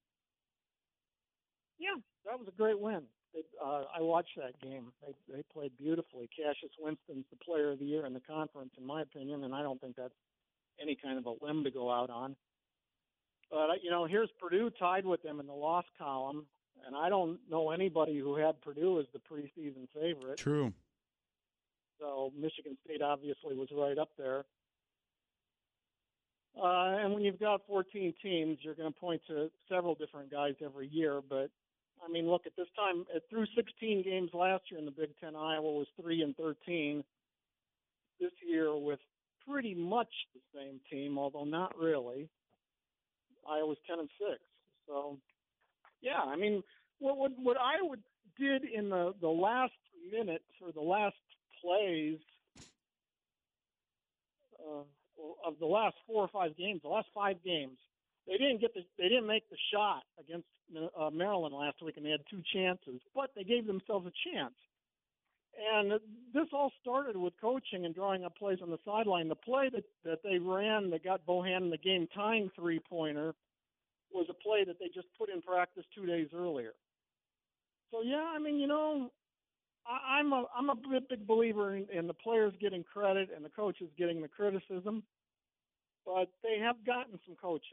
Yeah, that was a great win. It, uh, I watched that game. They they played beautifully. Cassius Winston's the player of the year in the conference, in my opinion, and I don't think that's any kind of a limb to go out on. But, you know, here's Purdue tied with them in the loss column. And I don't know anybody who had Purdue as the preseason favorite.
True.
So Michigan State obviously was right up there. Uh, and when you've got fourteen teams, you're going to point to several different guys every year. But, I mean, look, at this time, at, through sixteen games last year in the Big Ten, Iowa was three and thirteen. This year with pretty much the same team, although not really. Iowa's ten and six. So, yeah, I mean, what what, what Iowa did in the, the last minute or the last plays uh, of the last four or five games, the last five games, they didn't get the they didn't make the shot against uh, Maryland last week, and they had two chances, but they gave themselves a chance. And this all started with coaching and drawing up plays on the sideline. The play that, that they ran that got Bohannon the game-tying three-pointer was a play that they just put in practice two days earlier. So, yeah, I mean, you know, I, I'm a I'm a big, big believer in, in the players getting credit and the coaches getting the criticism, but they have gotten some coaching.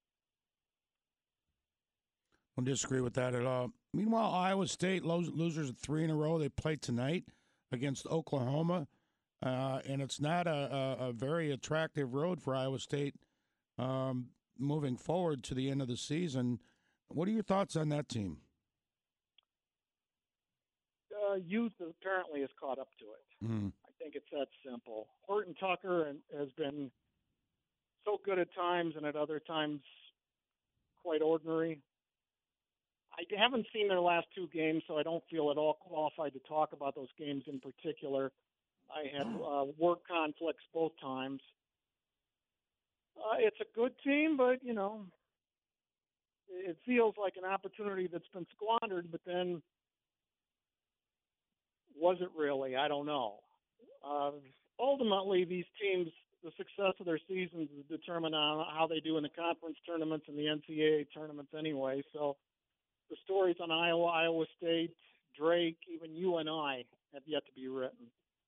I don't disagree with that at all. Meanwhile, Iowa State, losers of three in a row. They play tonight against Oklahoma, uh, and it's not a, a, a very attractive road for Iowa State um, moving forward to the end of the season. What are your thoughts on that team?
Uh, youth apparently has caught up to it.
Mm.
I think it's that simple. Horton Tucker and, has been so good at times and at other times quite ordinary. I haven't seen their last two games, so I don't feel at all qualified to talk about those games in particular. I had uh, work conflicts both times. Uh, it's a good team, but, you know, it feels like an opportunity that's been squandered, but then was it really? I don't know. Uh, ultimately, these teams, the success of their seasons is determined on how they do in the conference tournaments and the N C double A tournaments anyway, so the stories on Iowa, Iowa State, Drake, even U N I have yet to be written.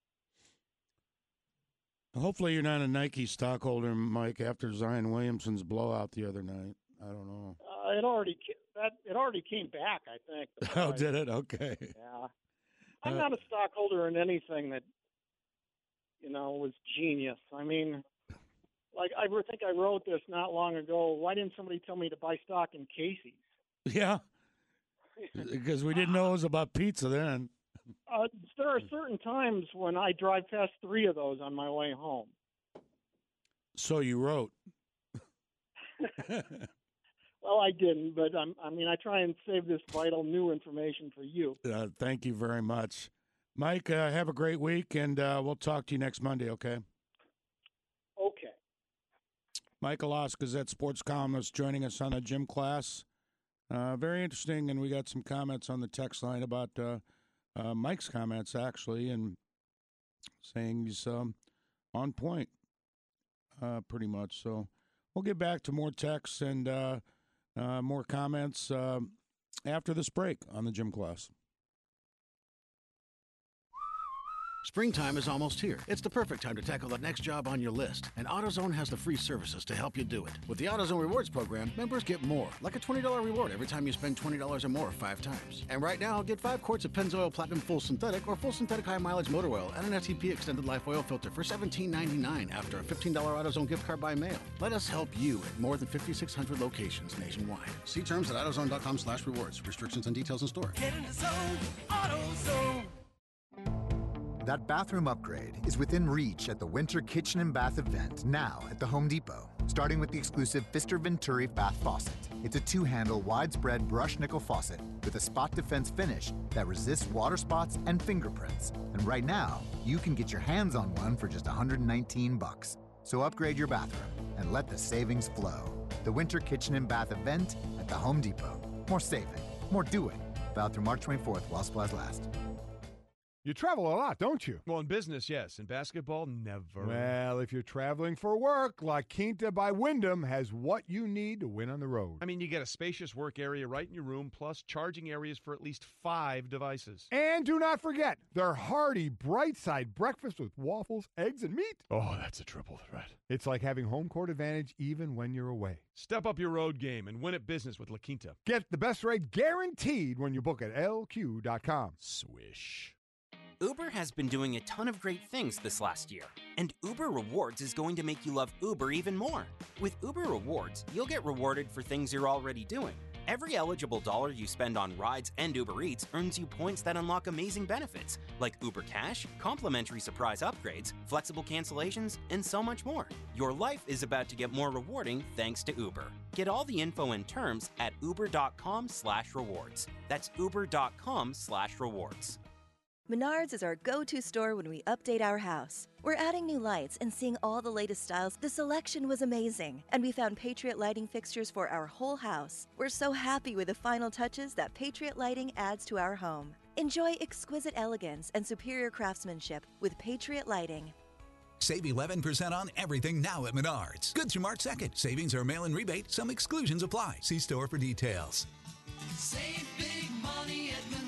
Hopefully you're not a Nike stockholder, Mike, after Zion Williamson's blowout the other night. I don't know.
Uh, it already that it already came back, I think.
Oh, did it? Okay.
Yeah. I'm not a stockholder in anything that, you know, was genius. I mean, like I think I wrote this not long ago. Why didn't somebody tell me to buy stock in Casey's?
Yeah. Because we didn't know it was about pizza then.
Uh, there are certain times when I drive past three of those on my way home.
So you wrote.
Well, I didn't, but I'm, I mean, I try and save this vital new information for you.
Uh, thank you very much. Mike, uh, have a great week, and uh, we'll talk to you next Monday, okay?
Okay.
Michael Oss, Gazette sports columnist, joining us on the gym class. Uh, very interesting, and we got some comments on the text line about uh, uh, Mike's comments, actually, and saying he's um, on point, uh, pretty much. So we'll get back to more texts and uh, uh, more comments uh, after this break on the gym class.
Springtime is almost here. It's the perfect time to tackle the next job on your list. And AutoZone has the free services to help you do it. With the AutoZone Rewards program, members get more, like a twenty dollars reward every time you spend twenty dollars or more five times. And right now, get five quarts of Pennzoil Platinum Full Synthetic or Full Synthetic High Mileage Motor Oil and an S T P Extended Life Oil Filter for seventeen ninety-nine after a fifteen dollars AutoZone gift card by mail. Let us help you at more than fifty-six hundred locations nationwide. See terms at AutoZone.com slash rewards. Restrictions and details in store.
Get in the zone, AutoZone.
That bathroom upgrade is within reach at the Winter Kitchen and Bath event now at the Home Depot. Starting with the exclusive Pfister Venturi bath faucet. It's a two-handle, widespread brushed nickel faucet with a spot defense finish that resists water spots and fingerprints. And right now, you can get your hands on one for just one hundred nineteen bucks. So upgrade your bathroom and let the savings flow. The Winter Kitchen and Bath event at the Home Depot. More saving, more doing. Valid through March twenty-fourth while supplies last.
You travel a lot, don't you?
Well, in business, yes. In basketball, never.
Well, if you're traveling for work, La Quinta by Wyndham has what you need to win on the road.
I mean, you get a spacious work area right in your room, plus charging areas for at least five devices.
And do not forget their hearty, bright-side breakfast with waffles, eggs, and meat.
Oh, that's a triple threat.
It's like having home court advantage even when you're away.
Step up your road game and win at business with La Quinta.
Get the best rate guaranteed when you book at L Q dot com.
Swish.
Uber has been doing a ton of great things this last year, and Uber Rewards is going to make you love Uber even more. With Uber Rewards, you'll get rewarded for things you're already doing. Every eligible dollar you spend on rides and Uber Eats earns you points that unlock amazing benefits, like Uber Cash, complimentary surprise upgrades, flexible cancellations, and so much more. Your life is about to get more rewarding thanks to Uber. Get all the info and terms at uber.com slash rewards. That's uber.com slash rewards.
Menards is our go-to store when we update our house. We're adding new lights and seeing all the latest styles. The selection was amazing, and we found Patriot lighting fixtures for our whole house. We're so happy with the final touches that Patriot lighting adds to our home. Enjoy exquisite elegance and superior craftsmanship with Patriot lighting.
Save eleven percent on everything now at Menards. Good through March second. Savings are mail-in rebate. Some exclusions apply. See store for details.
Save big money at Menards.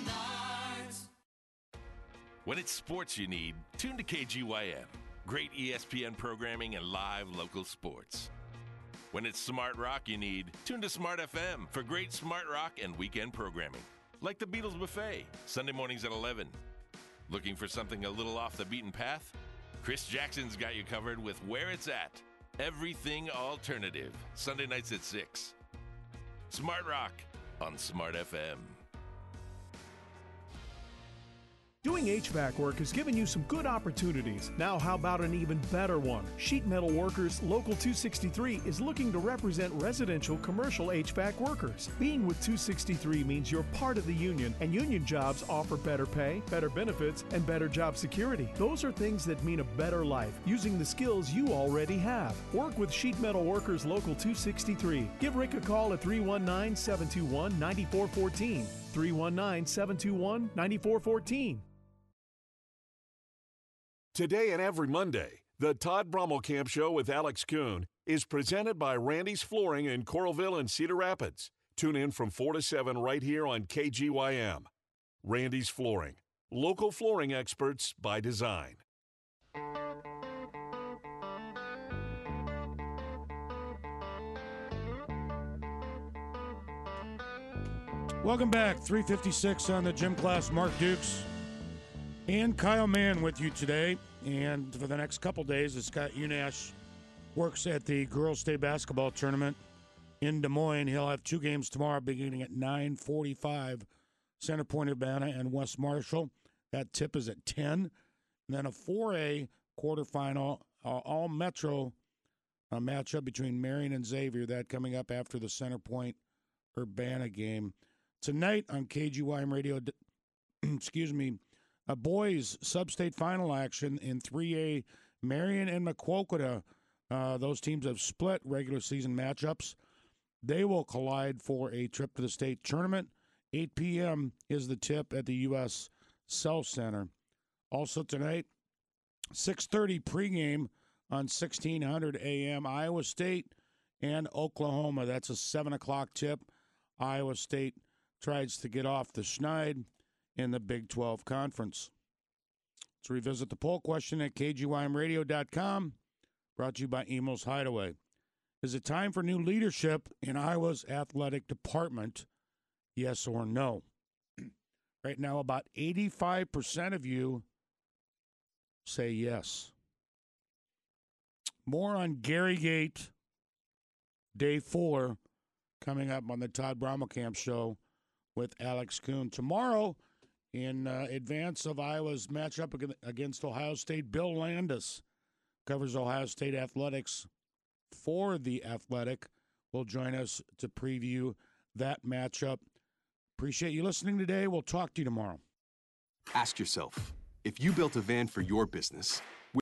When it's sports you need, tune to K G Y M. Great E S P N programming and live local sports. When it's smart rock you need, tune to Smart F M for great smart rock and weekend programming. Like the Beatles Buffet, Sunday mornings at eleven. Looking for something a little off the beaten path? Chris Jackson's got you covered with Where It's At. Everything alternative, Sunday nights at six. Smart Rock on Smart F M.
Doing H V A C work has given you some good opportunities. Now how about an even better one? Sheet Metal Workers Local two sixty-three is looking to represent residential commercial H V A C workers. Being with two sixty-three means you're part of the union, and union jobs offer better pay, better benefits, and better job security. Those are things that mean a better life, using the skills you already have. Work with Sheet Metal Workers Local two sixty-three. Give Rick a call at three one nine, seven two one, nine four one four. three one nine, seven two one, nine four one four.
Today and every Monday, the Todd Brommelkamp Show with Alex Kuhn is presented by Randy's Flooring in Coralville and Cedar Rapids. Tune in from four to seven right here on K G Y M. Randy's Flooring, local flooring experts by design.
Welcome back. three fifty-six on the Gym Class. Mark Dukes and Kyle Mann with you today. And for the next couple days, as Scott Unash works at the Girls State Basketball Tournament in Des Moines, he'll have two games tomorrow beginning at nine forty-five. Center Point, Urbana, and West Marshall. That tip is at ten. And then a four A quarterfinal, uh, all-metro uh, matchup between Marion and Xavier. That coming up after the Center Point Urbana game. Tonight on K G Y M Radio, excuse me, a boys sub-state final action in three A. Marion and Maquoketa, uh, those teams have split regular season matchups. They will collide for a trip to the state tournament. eight p.m. is the tip at the U S South Center. Also tonight, six thirty pregame on sixteen hundred A M. Iowa State and Oklahoma. That's a seven o'clock tip. Iowa State tries to get off the schneid in the Big twelve Conference. Let's revisit the poll question at K G Y M radio dot com, brought to you by Emo's Hideaway. Is it time for new leadership in Iowa's athletic department? Yes or no? Right now, about eighty-five percent of you say yes. More on Garrygate, day four, coming up on the Todd Brommelkamp Show with Alex Kuhn. Tomorrow, in uh, advance of Iowa's matchup against Ohio State, Bill Landis covers Ohio State athletics for The Athletic. Will join us to preview that matchup. Appreciate you listening today. We'll talk to you tomorrow.
Ask yourself, if you built a van for your business,